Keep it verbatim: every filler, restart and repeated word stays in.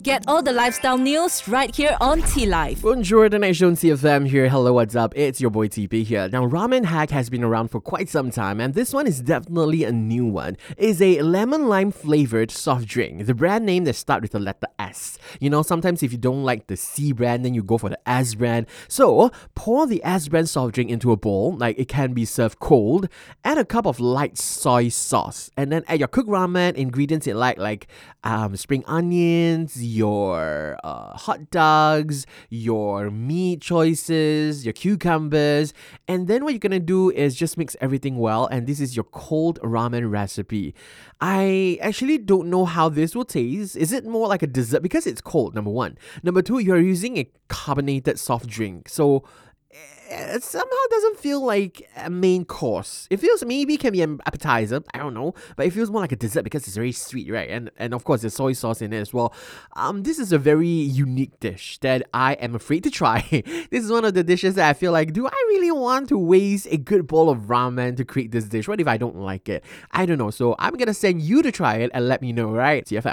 Get all the lifestyle news right here on T Life. Bonjour, the night show on T F M here. Hello, what's up? It's your boy T P here. Now, Ramen Hack has been around for quite some time, and this one is definitely a new one. It's a lemon lime flavored soft drink. The brand name that starts with the letter S. You know, sometimes if you don't like the C brand, then you go for the S brand. So, pour the S brand soft drink into a bowl, like it can be served cold. Add a cup of light soy sauce, and then add your cooked ramen ingredients you like, like um, spring onions, your uh, hot dogs, your meat choices, your cucumbers, and then what you're gonna do is just mix everything well, and this is your cold ramen recipe. I actually don't know how this will taste. Is it more like a dessert? Because it's cold, number one. Number two, you're using a carbonated soft drink, so it somehow doesn't feel like a main course. It feels maybe can be an appetizer, I don't know, but it feels more like a dessert because it's very sweet, right? And and of course there's soy sauce in it as well. Um, this is a very unique dish that I am afraid to try. This is one of the dishes that I feel like, do I really want to waste a good bowl of ramen to create this dish? What if I don't like it? I don't know. So I'm gonna send you to try it and let me know, right? T F M.